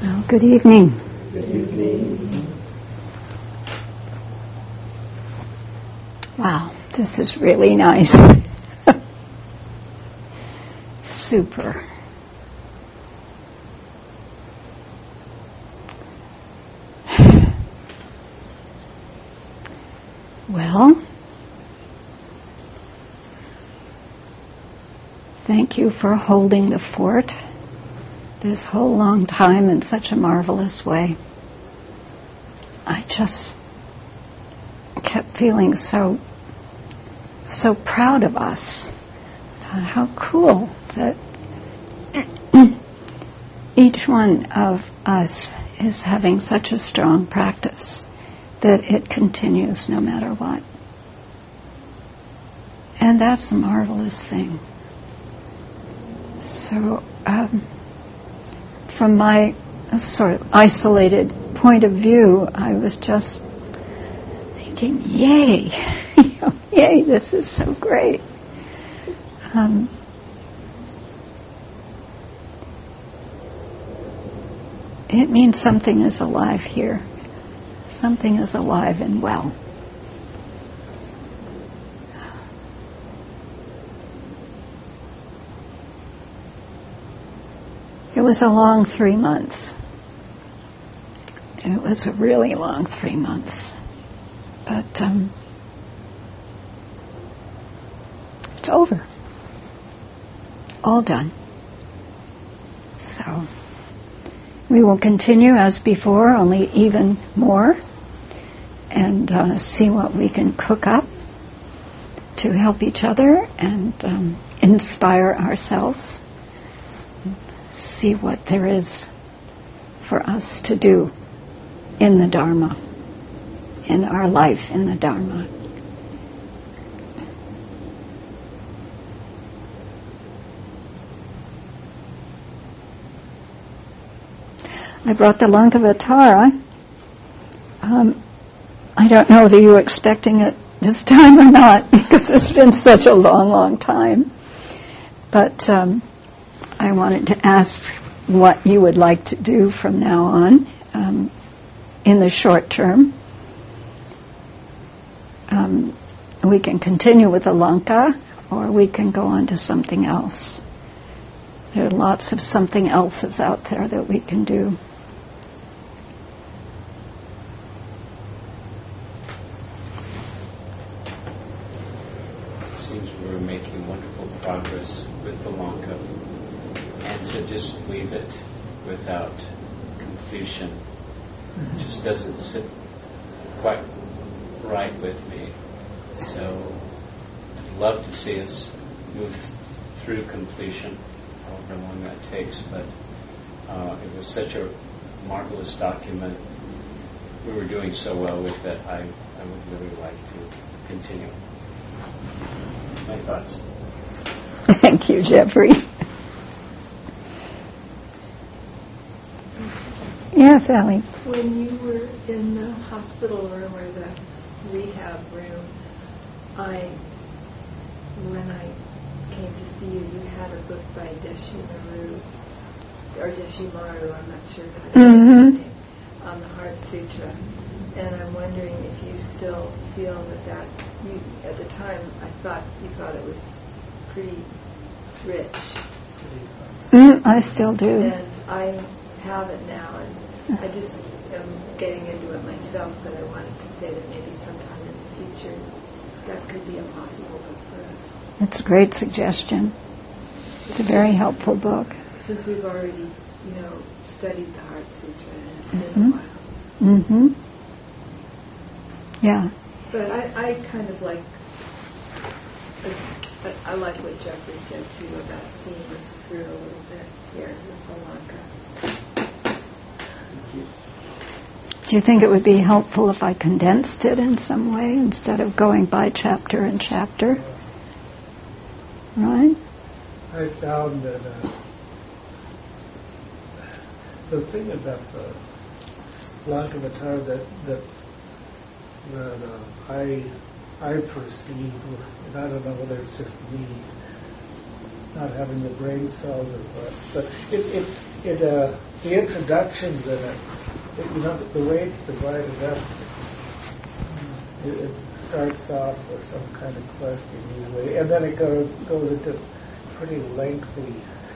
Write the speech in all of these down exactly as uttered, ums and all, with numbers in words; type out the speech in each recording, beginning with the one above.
Well, good evening. Good evening. Wow, this is really nice. Super. Well, thank you for holding the fort this whole long time in such a marvelous way. I just kept feeling so, so proud of us. Thought, how cool that each one of us is having such a strong practice that it continues no matter what. And that's a marvelous thing. So, um, from my sort of isolated point of view, I was just thinking, yay, yay, this is so great. Um, it means something is alive here. Something is alive and well. It was a long three months. It was a really long three months. But um, it's over. All done. So we will continue as before, only even more, and uh, see what we can cook up to help each other and um, inspire ourselves. See what there is for us to do in the Dharma, in our life in the Dharma. I brought the Lankavatara. Um, I don't know whether you were expecting it this time or not, because it's been such a long, long time. But um, I wanted to ask what you would like to do from now on um, in the short term. Um, we can continue with the Lanka, or we can go on to something else. There are lots of something else's out there that we can do. It seems we're making wonderful progress with the Lanka, and to just leave it without completion mm-hmm. just doesn't sit quite right with me. So I'd love to see us move th- through completion, however long that takes, but uh, it was such a marvelous document. We were doing so well with it, I, I would really like to continue. My thoughts. Thank you, Jeffrey. Yes, Allie. When you were in the hospital room or the rehab room, I, when I came to see you, you had a book by Deshimaru, or Deshimaru, I'm not sure how to say mm-hmm. his name, on the Heart Sutra. And I'm wondering if you still feel that that, you, at the time, I thought you thought it was pretty rich. Mm, I still do. And I have it now, and I just am getting into it myself, but I wanted to say that maybe sometime in the future that could be a possible book for us. It's a great suggestion. It's a very helpful book. Since we've already, you know, studied the Heart Sutra, and it's been mm-hmm. a while. Mm-hmm. Yeah. But I, I kind of like, I, I like what Jeffrey said too about seeing us through a little bit here with the Lanka. Do you think it would be helpful if I condensed it in some way instead of going by chapter and chapter? Right? I found that uh, the thing about the Lankavatara that that that uh, I I perceive, and I don't know whether it's just me, not having the brain cells or what. But it, it, it uh, the introductions in it, it, you know, the way it's divided up, it, it starts off with some kind of question usually, and then it goes goes into pretty lengthy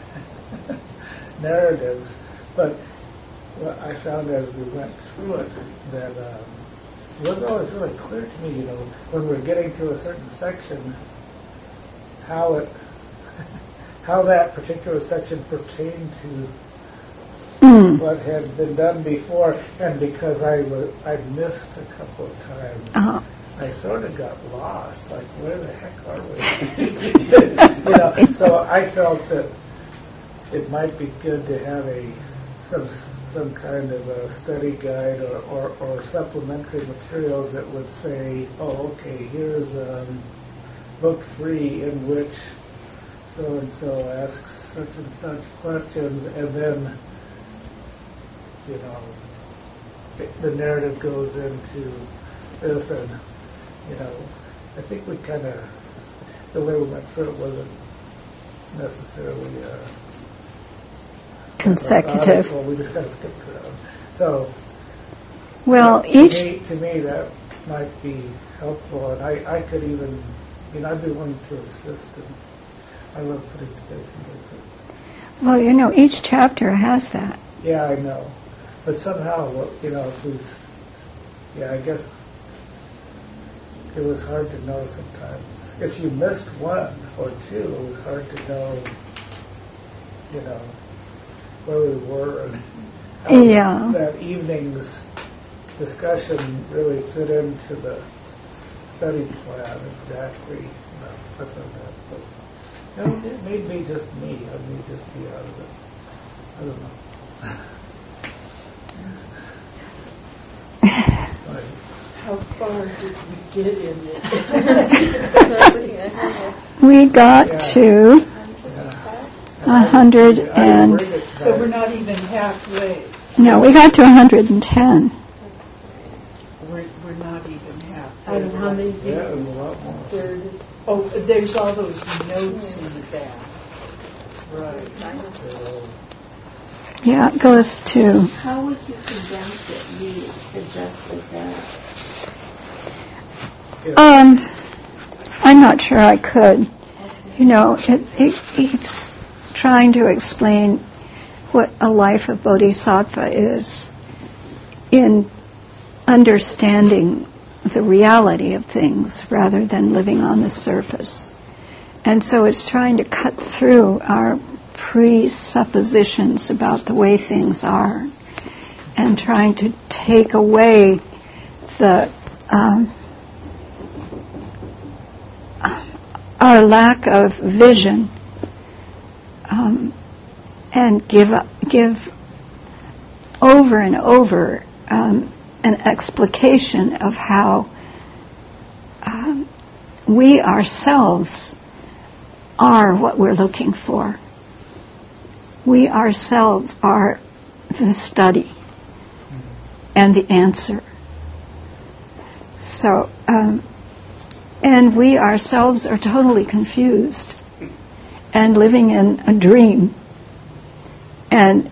narratives. But what I found as we went through it that um, it wasn't always really clear to me, you know, when we're getting to a certain section, how it, how that particular section pertained to mm. what had been done before, and because I was I missed a couple of times. Uh-huh. I sort of got lost, like, where the heck are we? You know, so I felt that it might be good to have a some some kind of a study guide or, or, or supplementary materials that would say, oh, okay, here's um, book three in which so-and-so asks such and such questions, and then, you know, the narrative goes into this, and you know, I think we kind of, the way we went through it wasn't necessarily uh, consecutive. Well, we just kind of skipped around. So, well, to each me, to me that might be helpful, and I, I could even, you know, I'd be willing to assist, and I love putting together things. Well, you know, each chapter has that. Yeah, I know, but somehow, you know, if we, yeah, I guess. It was hard to know sometimes. If you missed one or two, it was hard to know, you know, where we were and how yeah. that evening's discussion really fit into the study plan exactly. You know, stuff like that. But, you know, it may be just me. I may just be out of it. I don't know. How far did we get in it? We got yeah. to a yeah. hundred and... So we're not even halfway. No, we got to a hundred and ten. We're, we're not even halfway. Out of how many? Yeah, a lot more. thirty. Oh, there's all those notes in the back. Right. Yeah, it goes to... How would you condense it? You suggested that. Um, I'm not sure I could. You know, it, it, it's trying to explain what a life of bodhisattva is in understanding the reality of things rather than living on the surface. And so it's trying to cut through our presuppositions about the way things are and trying to take away the... Um, our lack of vision, um, and give give over and over um, an explication of how um, we ourselves are what we're looking for. We ourselves are the study and the answer. So. Um, And we ourselves are totally confused and living in a dream. And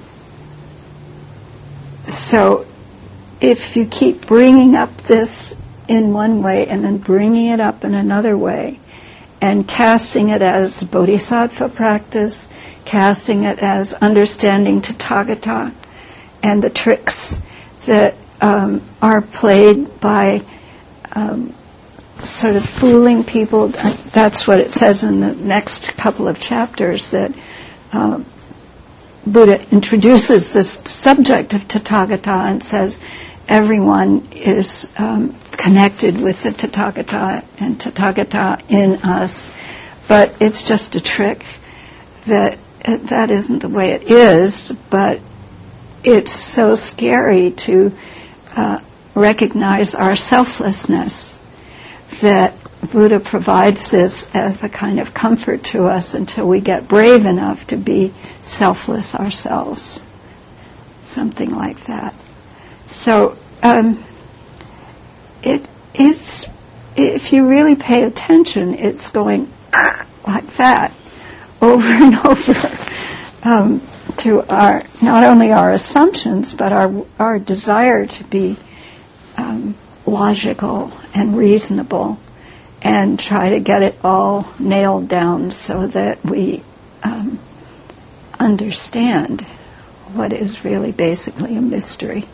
so if you keep bringing up this in one way and then bringing it up in another way and casting it as bodhisattva practice, casting it as understanding Tathagata and the tricks that um, are played by um, sort of fooling people. That's what it says in the next couple of chapters, that uh, Buddha introduces this subject of Tathagata and says everyone is um, connected with the Tathagata and Tathagata in us, but it's just a trick. That that isn't the way it is, but it's so scary to uh, recognize our selflessness that Buddha provides this as a kind of comfort to us until we get brave enough to be selfless ourselves. Something like that. So um, it it's if you really pay attention, it's going like that, over and over um, to our not only our assumptions, but our our desire to be um, logical and reasonable, and try to get it all nailed down so that we um, understand what is really basically a mystery.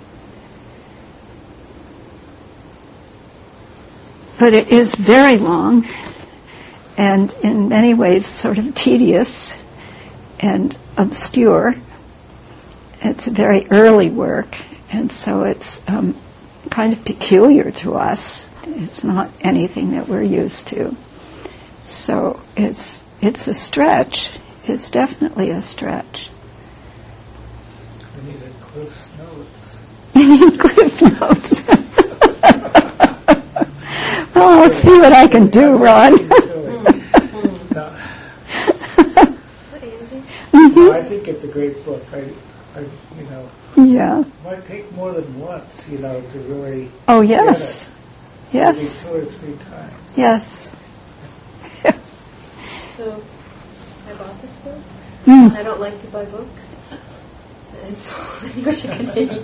But it is very long, and in many ways sort of tedious and obscure. It's a very early work, and so it's um, kind of peculiar to us. It's not anything that we're used to. So it's it's a stretch. It's definitely a stretch. We need a Cliff's Notes. You need Cliff Notes. Well, let's see what I can do, Ron. Mm-hmm. I think it's a great book. I, I, you know, yeah. It might take more than once, you know, to really. Oh yes, get it. yes. Maybe two or three times. Yes. So, I bought this book. Mm. I don't like to buy books, and so I wish I continue.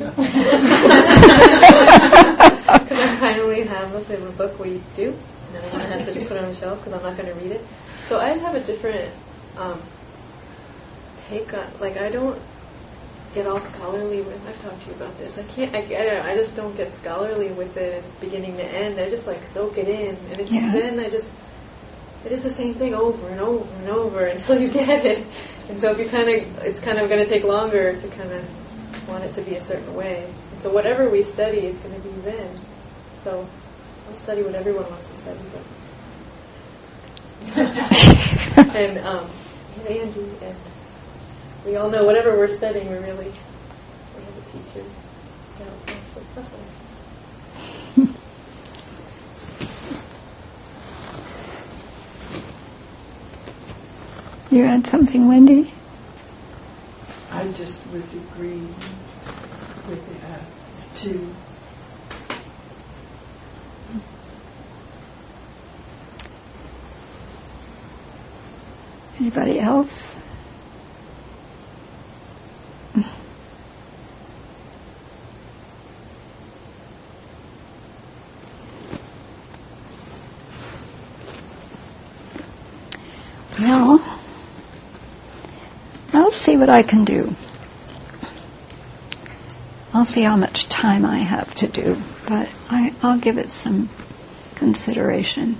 Because I finally have a favorite book we do, and I want to have to just put it on the shelf because I'm not going to read it. So I have a different um, take on, like I don't get all scholarly with, I've talked to you about this, I can't, I, I don't know, I just don't get scholarly with it beginning to end. I just like soak it in, and it's, Yeah. then I just, it is the same thing over and over and over until you get it. And so if you kind of, it's kind of going to take longer to kind of want it to be a certain way. And so whatever we study is going to be Zen. So I'll study what everyone wants to study, but and um, and Angie, and we all know whatever we're studying, we're really, we have a teacher. Yeah, that's, that's what You had something, Wendy? I just was agreeing with that too. Anybody else? Well, I'll see what I can do. I'll see how much time I have to do, but I, I'll give it some consideration.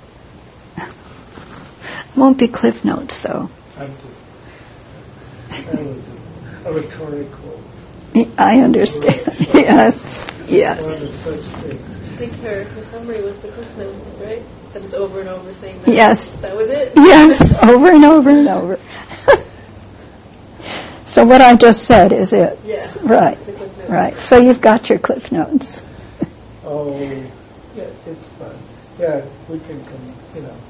Won't be Cliff Notes, though. I'm just, that was just a rhetorical. I understand. Yes, yes. One of such things. I think her, her summary was the Cliff Notes, right? That it's over and over saying that. Yes. That was it? Yes, over and over and over. So what I just said is it. Yeah. Right, right. So you've got your Cliff Notes. Oh, yeah, it's fun. Yeah, we can, come, you know,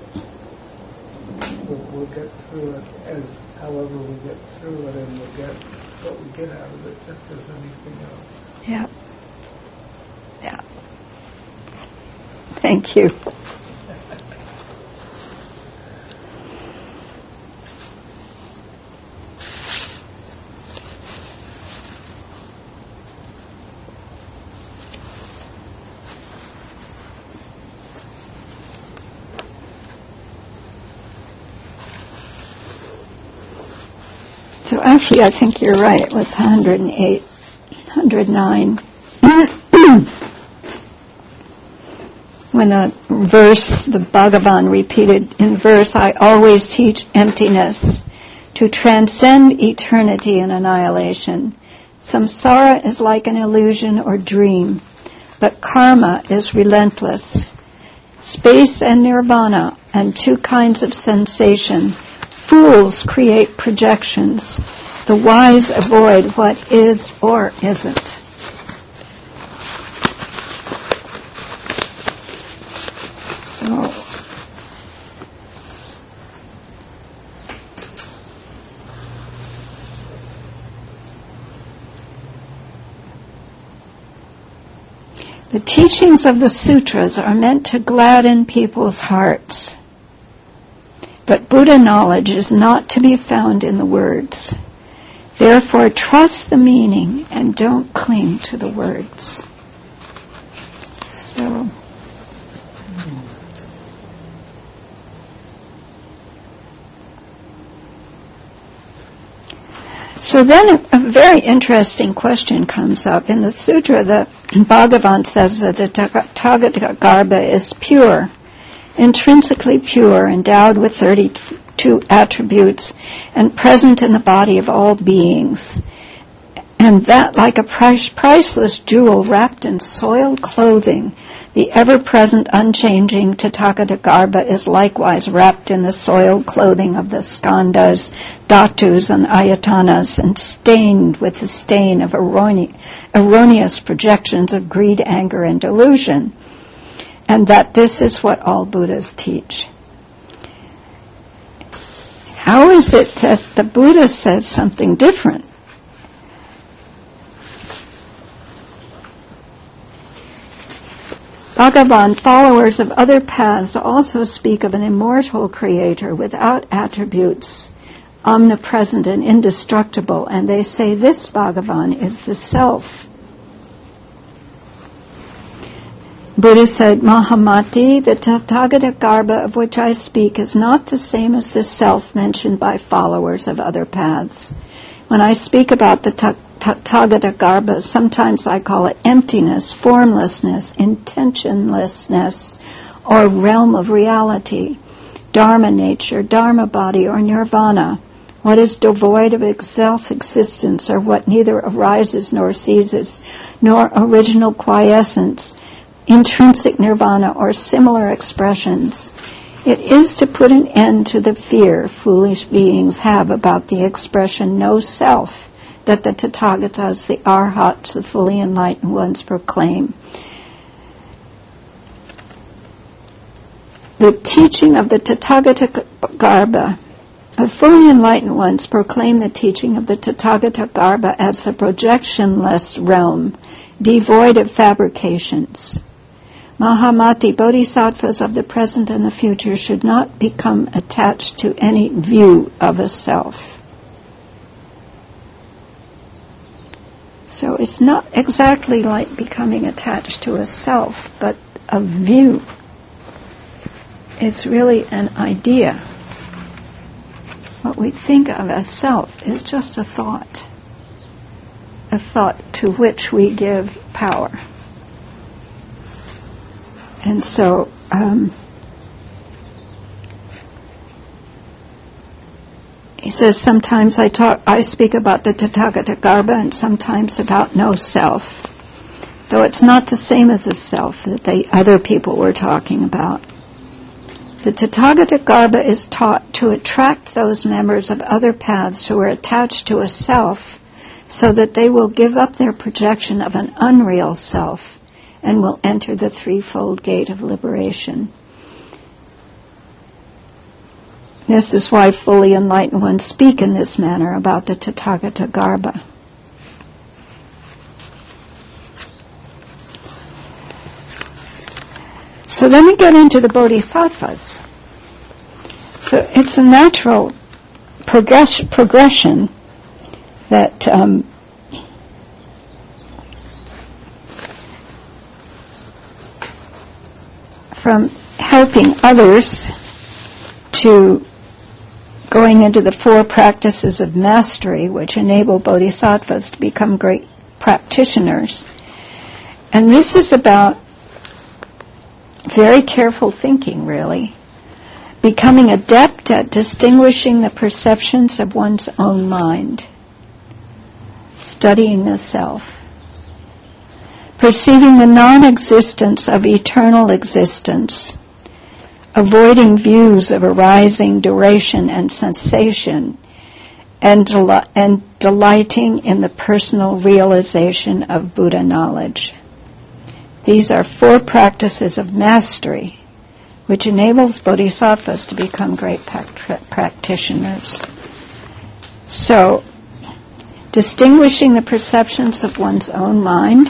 we'll, we'll get through it as however we get through it, and we'll get what we get out of it just as anything else. Yeah. Yeah. Thank you. So actually, I think you're right. It was one hundred eight, one hundred nine. When the verse, the Bhagavan repeated in verse, I always teach emptiness to transcend eternity and annihilation. Samsara is like an illusion or dream, but karma is relentless. Space and nirvana and two kinds of sensation. Fools create projections. The wise avoid what is or isn't. So, the teachings of the sutras are meant to gladden people's hearts. But Buddha knowledge is not to be found in the words. Therefore, trust the meaning and don't cling to the words. So, so then a, a very interesting question comes up. In the sutra, the Bhagavan says that the Tathagarbha is pure, intrinsically pure, endowed with thirty-two attributes, and present in the body of all beings. And that, like a price, priceless jewel wrapped in soiled clothing, the ever-present, unchanging Tathagarbha is likewise wrapped in the soiled clothing of the skandhas, dhatus, and ayatanas, and stained with the stain of errone- erroneous projections of greed, anger, and delusion. And that this is what all Buddhas teach. How is it that the Buddha says something different? Bhagavan, followers of other paths also speak of an immortal creator without attributes, omnipresent and indestructible, and they say this Bhagavan is the self. Buddha said, Mahamati, the Tathagarbha of which I speak is not the same as the self mentioned by followers of other paths. When I speak about the Tathagarbha, sometimes I call it emptiness, formlessness, intentionlessness, or realm of reality, dharma nature, dharma body, or nirvana, what is devoid of self-existence, or what neither arises nor ceases, nor original quiescence, intrinsic nirvana, or similar expressions. It is to put an end to the fear foolish beings have about the expression no self that the Tathagatas, the Arhats, the fully enlightened ones proclaim. The teaching of the Tathagarbha, the fully enlightened ones proclaim the teaching of the Tathagarbha as the projectionless realm, devoid of fabrications. Mahamati, bodhisattvas of the present and the future should not become attached to any view of a self. So it's not exactly like becoming attached to a self, but a view. It's really an idea. What we think of as self is just a thought, a thought to which we give power. And so, um, he says, sometimes I talk, I speak about the Tathagarbha and sometimes about no self, though it's not the same as the self that the other people were talking about. The Tathagarbha is taught to attract those members of other paths who are attached to a self so that they will give up their projection of an unreal self and will enter the threefold gate of liberation. This is why fully enlightened ones speak in this manner about the Tathagarbha. So then we get into the bodhisattvas. So it's a natural progress- progression that um, from helping others to going into the four practices of mastery, which enable bodhisattvas to become great practitioners. And this is about very careful thinking, really. Becoming adept at distinguishing the perceptions of one's own mind. Studying the self. Perceiving the non-existence of eternal existence. Avoiding views of arising, duration, and sensation, and, del- and delighting in the personal realization of Buddha knowledge. These are four practices of mastery, which enables bodhisattvas to become great pract- practitioners. So, distinguishing the perceptions of one's own mind.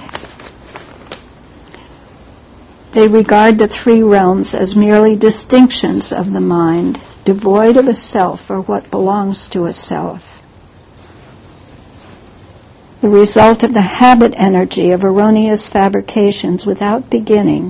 They regard the three realms as merely distinctions of the mind, devoid of a self or what belongs to a self. The result of the habit energy of erroneous fabrications without beginning,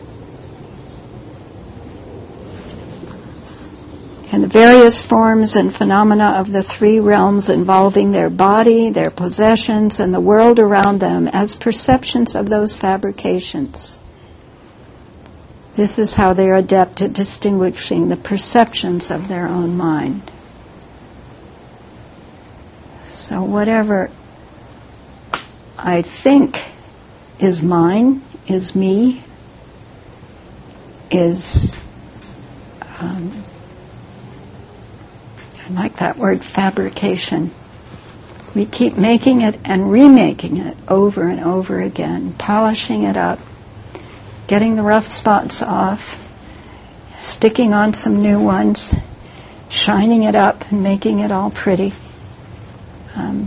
and the various forms and phenomena of the three realms involving their body, their possessions, and the world around them as perceptions of those fabrications. This is how they are adept at distinguishing the perceptions of their own mind. So whatever I think is mine, is me, is, um, I like that word, fabrication. We keep making it and remaking it over and over again, polishing it up, getting the rough spots off, sticking on some new ones, shining it up and making it all pretty. Um,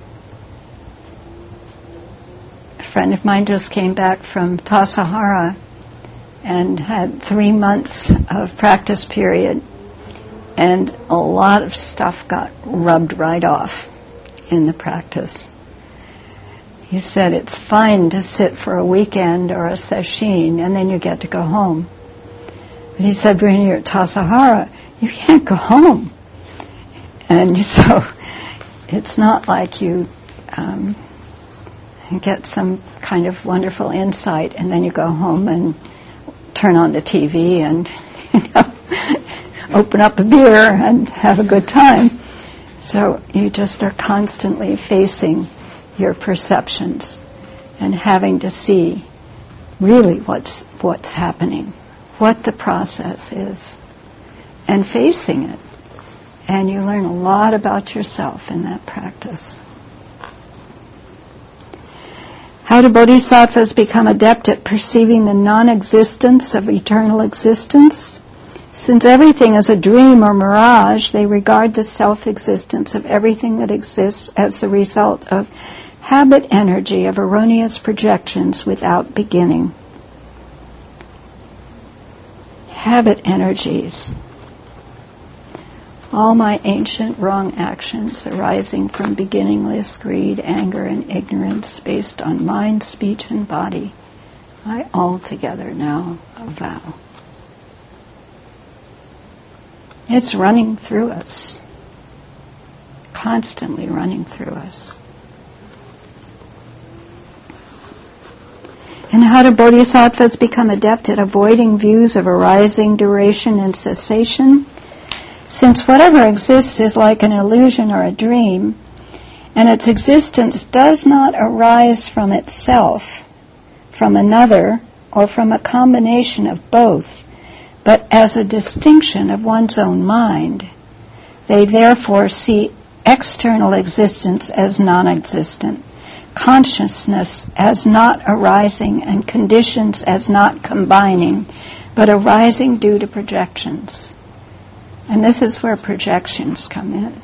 a friend of mine just came back from Tassajara and had three months of practice period, and a lot of stuff got rubbed right off in the practice. He said it's fine to sit for a weekend or a sesshin and then you get to go home. But he said when you're at Tassajara, you can't go home. And so it's not like you um, get some kind of wonderful insight and then you go home and turn on the T V and, you know, open up a beer and have a good time. So you just are constantly facing your perceptions and having to see really what's what's happening, what the process is, and facing it. And you learn a lot about yourself in that practice. How do bodhisattvas become adept at perceiving the non-existence of eternal existence? Since everything is a dream or mirage, they regard the self-existence of everything that exists as the result of habit energy of erroneous projections without beginning. Habit energies. All my ancient wrong actions arising from beginningless greed, anger, and ignorance based on mind, speech, and body, I altogether now avow. It's running through us, constantly running through us. And how do bodhisattvas become adept at avoiding views of arising, duration, and cessation? Since whatever exists is like an illusion or a dream, and its existence does not arise from itself, from another, or from a combination of both, but as a distinction of one's own mind, they therefore see external existence as non-existent, consciousness as not arising, and conditions as not combining, but arising due to projections. And this is where projections come in.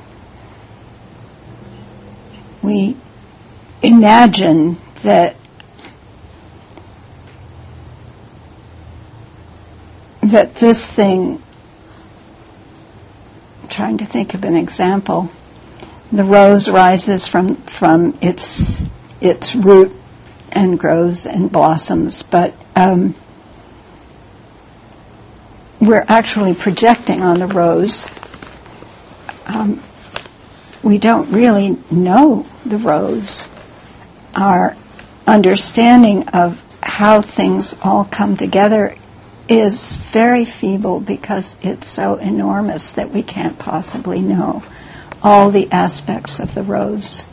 We imagine that that this thing, I'm trying to think of an example, the rose rises from, from its its root and grows and blossoms, but um, we're actually projecting on the rose. Um, we don't really know the rose. Our understanding of how things all come together is very feeble because it's so enormous that we can't possibly know all the aspects of the rose.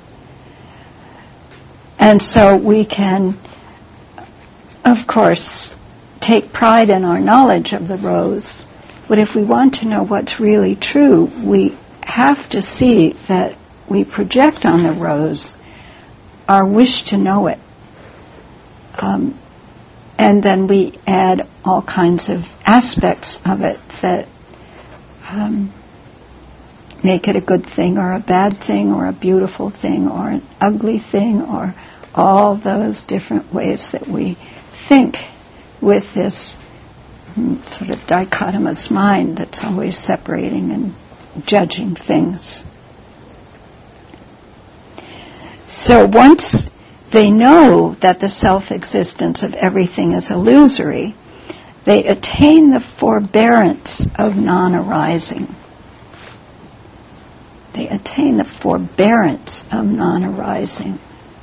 And so we can, of course, take pride in our knowledge of the rose, but if we want to know what's really true, we have to see that we project on the rose our wish to know it. Um, and then we add all kinds of aspects of it that um, make it a good thing or a bad thing or a beautiful thing or an ugly thing, or all those different ways that we think with this sort of dichotomous mind that's always separating and judging things. So once they know that the self-existence of everything is illusory, they attain the forbearance of non-arising. They attain the forbearance of non-arising.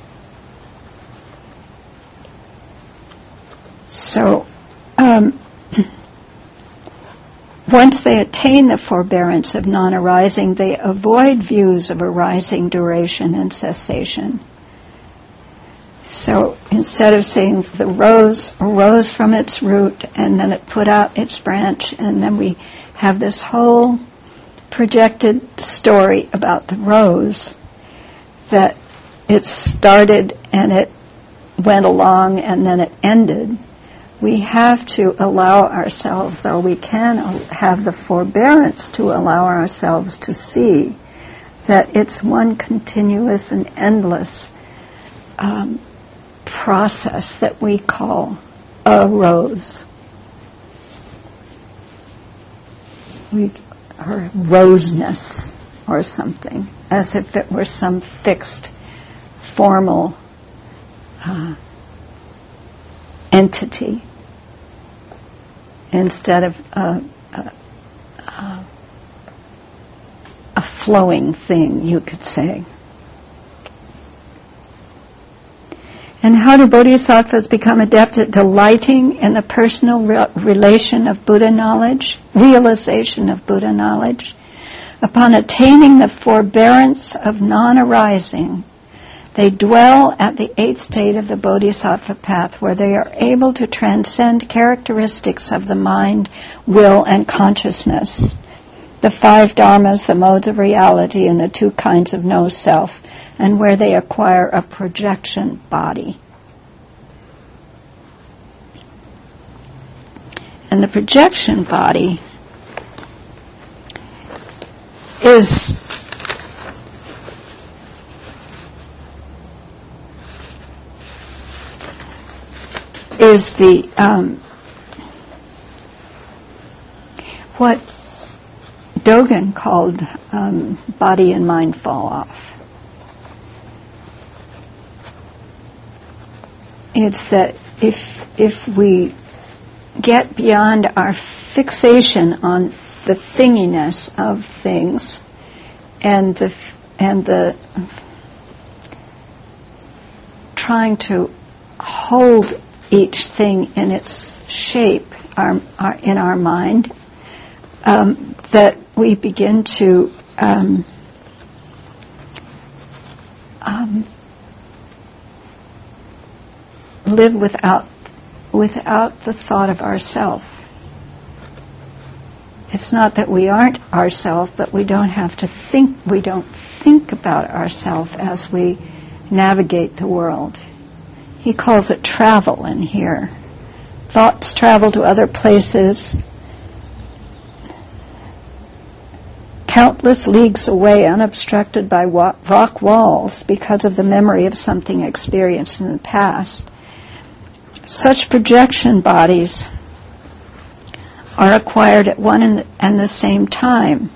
So, um, once they attain the forbearance of non-arising, they avoid views of arising, duration, and cessation. So instead of saying the rose arose from its root and then it put out its branch, and then we have this whole projected story about the rose, that it started and it went along and then it ended, we have to allow ourselves, or we can have the forbearance to allow ourselves to see that it's one continuous and endless um, process that we call a rose. We, or roseness or something, as if it were some fixed, formal uh, entity, instead of a, a, a, a flowing thing, you could say. And how do bodhisattvas become adept at delighting in the personal re- relation of Buddha knowledge, realization of Buddha knowledge? Upon attaining the forbearance of non-arising, they dwell at the eighth state of the bodhisattva path, where they are able to transcend characteristics of the mind, will, and consciousness, the five dharmas, the modes of reality, and the two kinds of no-self, and where they acquire a projection body. And the projection body is is the um, what Dogen called um, body and mind fall off. It's that if if we get beyond our fixation on the thinginess of things and the and the trying to hold each thing in its shape our, our, in our mind, um, that we begin to um, um, live without without the thought of ourself. It's not that we aren't ourself, but we don't have to think. We don't think about ourself as we navigate the world. He calls it travel in here. Thoughts travel to other places, countless leagues away, unobstructed by wa- rock walls because of the memory of something experienced in the past. Such projection bodies are acquired at one and the, and the same time.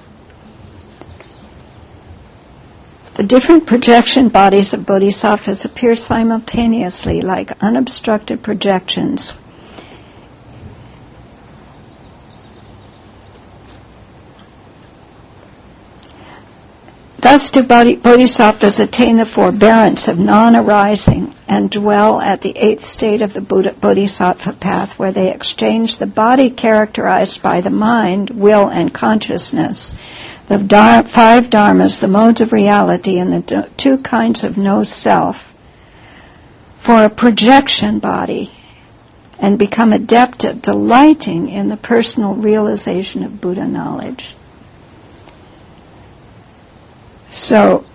The different projection bodies of bodhisattvas appear simultaneously like unobstructed projections. Thus do bodhisattvas attain the forbearance of non-arising and dwell at the eighth state of the Buddha, bodhisattva path, where they exchange the body characterized by the mind, will, and consciousness, the dar- five dharmas, the modes of reality, and the do- two kinds of no-self, for a projection body, and become adept at delighting in the personal realization of Buddha knowledge. So,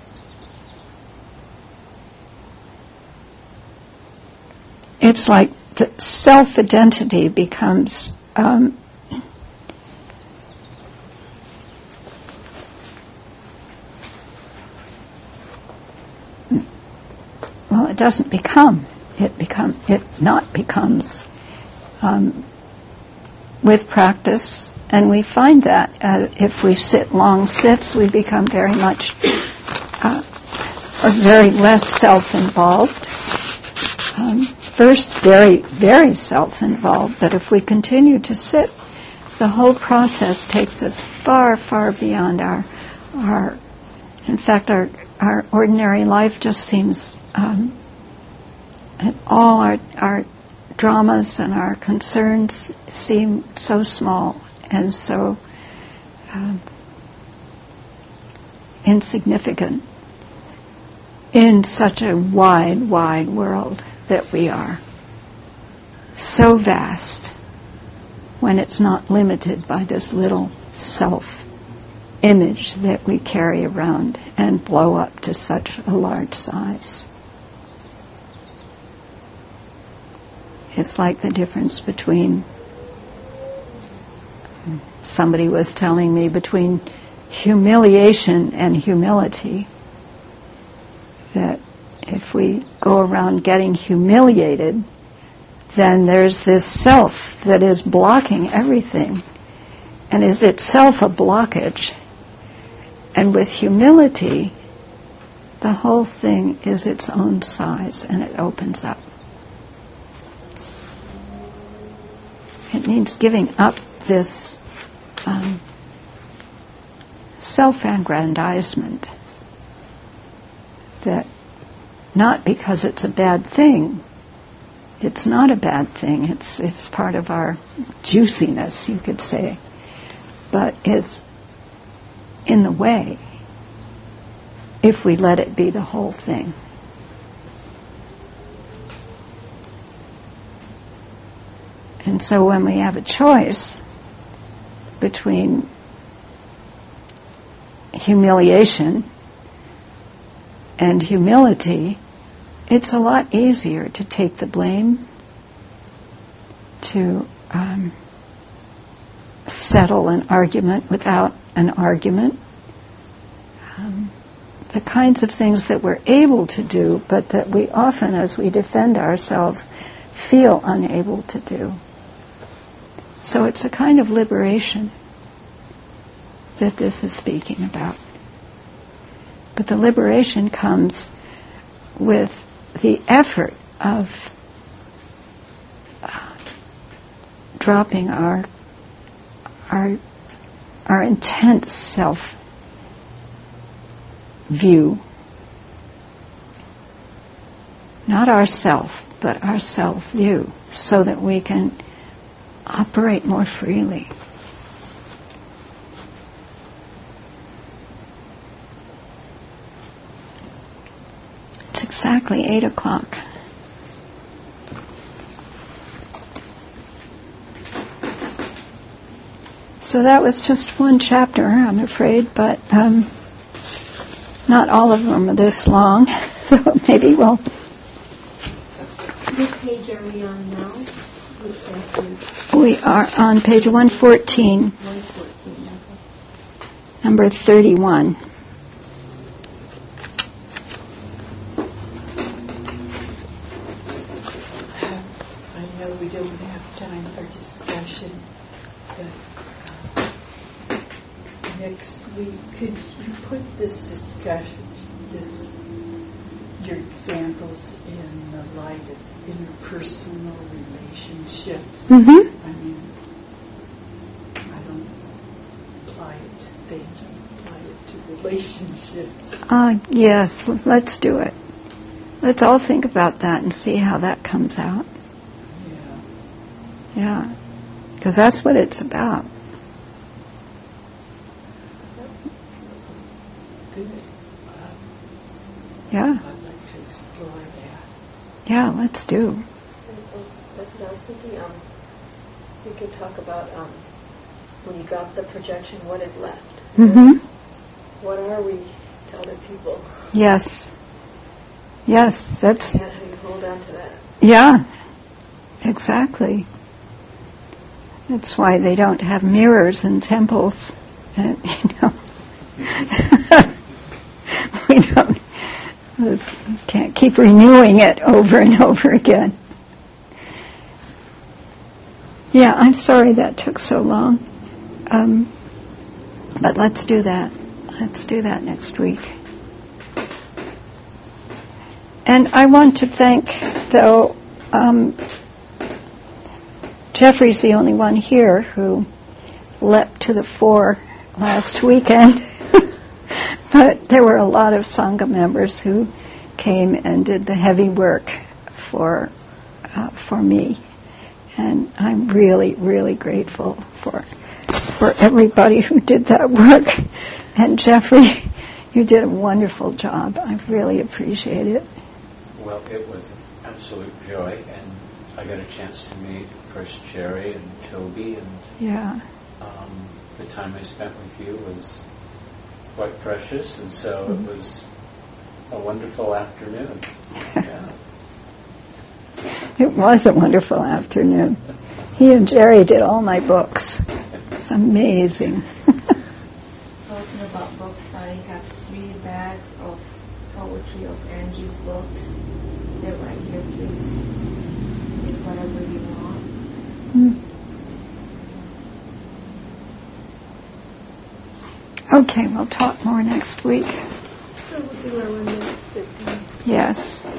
it's like the self-identity becomes um, well, it doesn't become. It become it not becomes um, with practice, and we find that uh, if we sit long sits, we become very much, uh, or very less self-involved. Um, first, very, very self-involved, but if we continue to sit, the whole process takes us far, far beyond our, our, in fact, our, our ordinary life just seems, um, and all our, our dramas and our concerns seem so small and so um, insignificant in such a wide, wide world that we are. So vast when it's not limited by this little self-image that we carry around and blow up to such a large size. It's like the difference between, somebody was telling me, between humiliation and humility. That if we go around getting humiliated, then there's this self that is blocking everything and is itself a blockage. And with humility, the whole thing is its own size and it opens up. It means giving up this um, self-aggrandizement that, not because it's a bad thing, it's not a bad thing, it's it's part of our juiciness, you could say, but it's in the way if we let it be the whole thing. And so when we have a choice between humiliation and humility, it's a lot easier to take the blame, to um, settle an argument without an argument, um, the kinds of things that we're able to do, but that we often, as we defend ourselves, feel unable to do. So it's a kind of liberation that this is speaking about. But the liberation comes with the effort of uh, dropping our our our intense self view. Not ourself, but our self view, so that we can operate more freely. It's exactly eight o'clock. So that was just one chapter, I'm afraid, but um, not all of them are this long, so maybe we'll... What page are we on now? We are on page one fourteen, one fourteen, okay. number thirty-one. I know we don't have time for discussion, but uh, next week, could you put this discussion, this, your examples in the light of interpersonal relationships? Mm-hmm. I mean, I don't apply it to things, I apply it to relationships. Ah, yes, let's do it. Let's all think about that and see how that comes out. Yeah. Yeah, because that's what it's about. Good. Yeah, I'd like to explore that. yeah, let's do. That's what I was thinking. Um, we could talk about um, when you drop the projection, what is left? Mm-hmm. What are we to other people? Yes. Yes, that's... And how do you hold on to that? Yeah, exactly. That's why they don't have mirrors in temples. And, you know, we don't, it's, can't keep renewing it over and over again. Yeah, I'm sorry that took so long. Um, but let's do that. Let's do that next week. And I want to thank, though, um, Jeffrey's the only one here who leapt to the fore last weekend. But there were a lot of Sangha members who came and did the heavy work for uh, for me. And I'm really, really grateful for for everybody who did that work. And Jeffrey, you did a wonderful job. I really appreciate it. Well, it was an absolute joy, and I got a chance to meet first Jerry and Toby, and Yeah. um, the time I spent with you was quite precious, and so Mm-hmm. it was a wonderful afternoon. Yeah. It was a wonderful afternoon. He and Jerry did all my books. It's amazing. Talking about books, I have three bags of poetry of Angie's books. They're right here, please. Pick whatever you want. Mm. Okay, we'll talk more next week. So we'll do our one minute sit down. Yes.